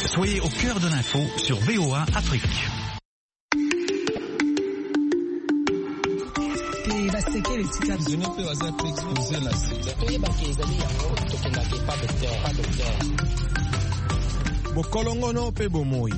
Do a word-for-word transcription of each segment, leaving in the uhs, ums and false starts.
Soyez au cœur de l'info sur V O A Afrique. Bokolongono pe bomoi.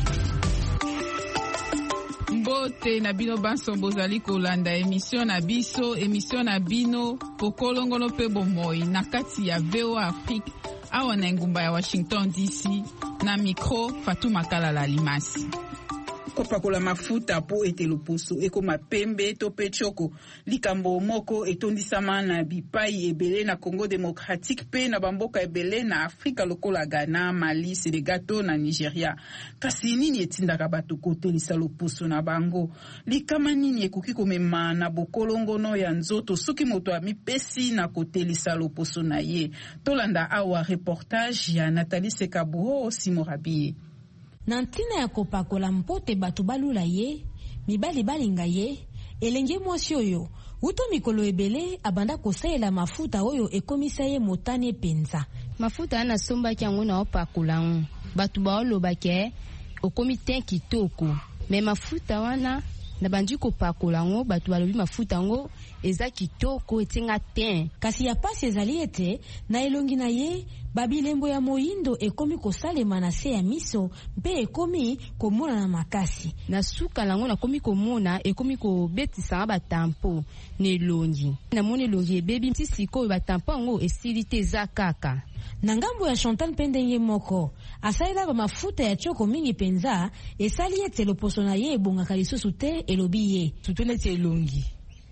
Mbote na bino banso bozali kolanda emission na biso, emission na bino Bokolongono pe bomoi na kati ya V O A Afrique awa na ngumba ya Washington D C na micro Fatou Makalala Limasi. Kopakola mafuta po ete loposo ekoma pembe to pe choko likambo moko etondisama na bipai ebele na Congo Démocratique pe na bamboka ebele na Afrika lokola Ghana, Mali, Senegal na Nigeria. Kasi nini etindaka bato kotelisa loposo na bango? Likama nini ekoki komema na bokolongono ya nzoto soki moto amipesi na kotelisa loposo na ye? Tolanda awa reportage ya Nathalie Sekabuho Simorabie. Na ntina ya kopakola mpote batu balula ye, mibali balinga ye, elenge mwasi oyo, uto mikolo ebele abanda kosaela mafuta oyo ekomisa ye motane penza. Mafuta ana somba kiango na opakola ngu, batu baoloba ke okomi ten kitoko, me mafuta wana na bandi kopakola ngu, batu balobi mafuta ngu eza kitoko etinga ten. Kasi ya pasi ezali ete, na elongi na ye, babilembo ya moindo ekomi kosalema na se ya miso mpe ekomi komona na makasi. Na suka lango na komi komona ekomi kobetisa ba tampo ne longi. Na moni longi ebebi mtisiko ba tampo ngo esili te za kaka. Na ngambo ya Chantal Pendenge moko, asaila ba mafuta ya choko mingi penza, esali ete loposo na ye ebongaka lisusu te elobi ye. Tutune te longi.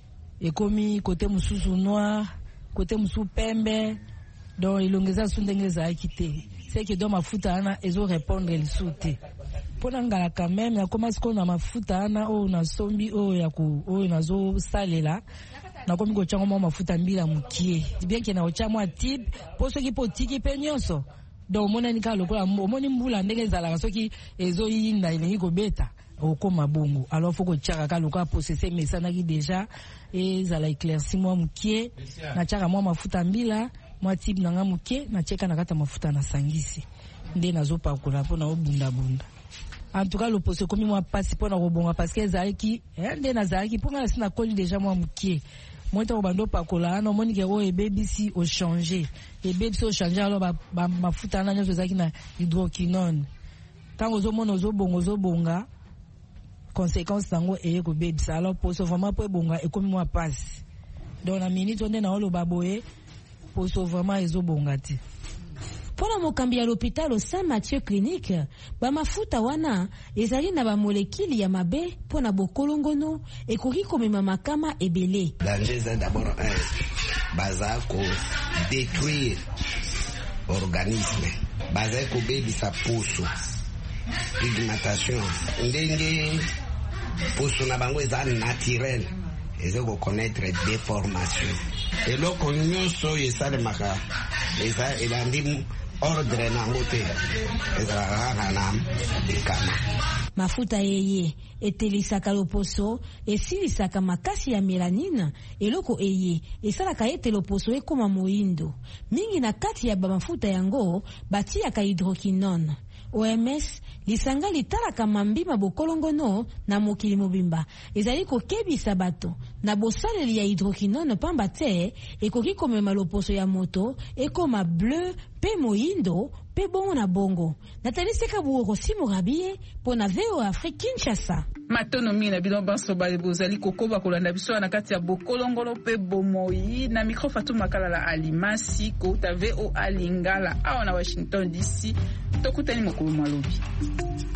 Ekomi kote mususu noir, kote musu pembe. Donc ilongeza sundengeza akite. C'est que dans mafuta ana ezo répondre le soute. Pona ngala quand même ya commence ko na mafuta ana o na sombi o ya ku o na zo salela. Na komi ko chango mafuta mbila mukie. Bien que na ochamwa type poso ki potiki pe nyonso. Donc mona nika lokola moni mbula ndenge zala soki ezo yinda ile ko beta. Okoma bongo. Alors faut ko tchaka ka lokola possesser mesana ki déjà et zala éclaircissement mukie na tchaka mo mafuta mbila. Moi type nanga muke na cheka na kata mafuta na sangisi nde nazo pakola pona obunda bunda. En tout cas le poste komi moi passe pona robonga parce que zalaki nde na zalaki pona sina koli déjà moi muke moi to bando pakola na moni ke o e baby si o changer e baby si o changer alors ba, ba mafuta na nyozo zaki na hydroquinone tango zo mono zo bongo zo bonga conséquence tango e ko baby ça alors poste vraiment po bonga e komi moi passe donc na minute onde na olo baboye poso vraiment ezobongati. Pona mokambi ya l'hôpital Saint Mathieu Clinique, ba mafuta wana ezali na ba molekili ya mabe pona bokolongono ekoki komema makama ebele. Danger c'est d'abord un baza ko détruire organisme. Baza ko bebi sa poso. Pigmentation. Ndenge poso na bango eza naturel. Eza ko connaître déformation. Et là qu'on nous soit ça le maka. Eza elandi ordre na ngote. Eza ranam dikama. Mafuta yeye etelisaka loposo esilisaka makasi ya melanine eloko eye esalaka ete loposo ekoma moindo. Mingi na kati ya ba mafuta yango batiaka hydroquinone. O M S lisanga litalaka mambima bokolongono na mokili mobimba ezali kokebisa bato na bosaleli ya hydroquinone pamba te ekoki komema loposo ya moto ekoma bleu pe moindo pe bongo na bongo. Nathalie Sekabuho Simorabie pona V O A Afrique Kinshasa. Matono mi na bilon banso bale bozali kokoba kolanda biso na kati ya bokolongolo pe bomoi na micro Fatou Makalala Alimasi ko ta V O A Lingala awa na Washington D C tokutani mokolo malobi.